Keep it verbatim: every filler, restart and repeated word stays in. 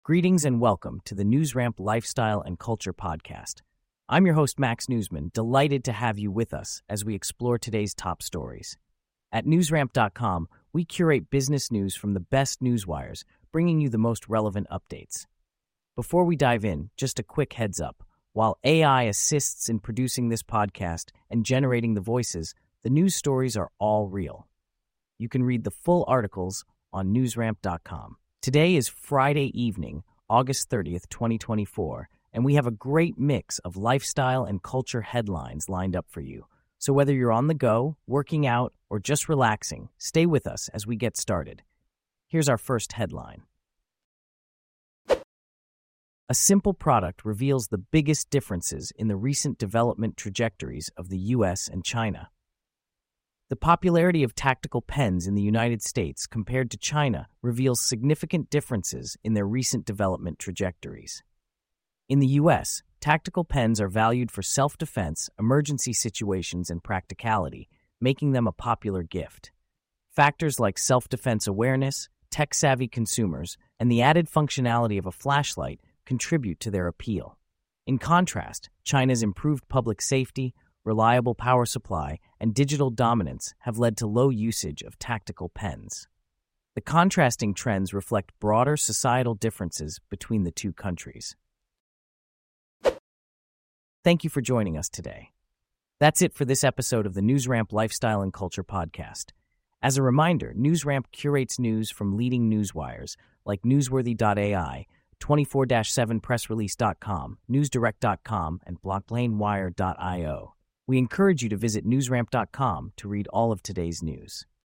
Greetings and welcome to the NewsRamp Lifestyle and Culture Podcast. I'm your host, Max Newsman, delighted to have you with us as we explore today's top stories. At newsramp dot com, we curate business news from the best newswires, bringing you the most relevant updates. Before we dive in, just a quick heads up. While A I assists in producing this podcast and generating the voices, the news stories are all real. You can read the full articles on newsramp dot com. Today is Friday evening, August thirtieth, twenty twenty-four, and we have a great mix of lifestyle and culture headlines lined up for you. So whether you're on the go, working out, or just relaxing, stay with us as we get started. Here's our first headline. A simple product reveals the biggest differences in the recent development trajectories of the U S and China. The popularity of tactical pens in the United States compared to China reveals significant differences in their recent development trajectories. In the U S, tactical pens are valued for self-defense, emergency situations, and practicality, making them a popular gift. Factors like self-defense awareness, tech-savvy consumers, and the added functionality of a flashlight contribute to their appeal. In contrast, China's improved public safety, reliable power supply, and digital dominance have led to low usage of tactical pens. The contrasting trends reflect broader societal differences between the two countries. Thank you for joining us today. That's it for this episode of the NewsRamp Lifestyle and Culture Podcast. As a reminder, NewsRamp curates news from leading newswires like newsworthy dot A I, twenty-four seven press release dot com, newsdirect dot com, and blocklanewire dot io. We encourage you to visit newsramp dot com to read all of today's news.